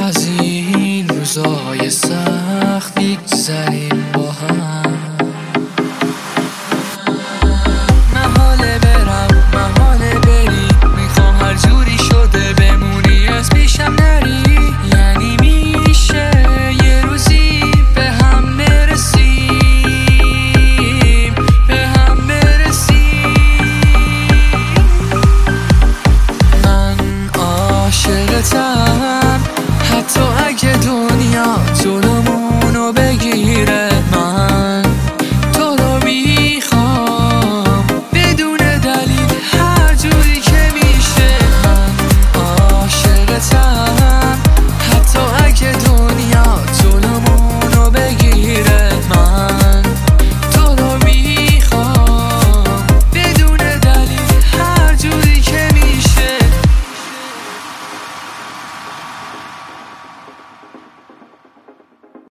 از این روزای سخت میگذریم با هم. محاله برم محاله بری، میخوام هر جوری شده بمونی از پیشم نری. یعنی میشه یه روزی به هم برسیم، به هم برسیم. من عاشقتم حتی اگه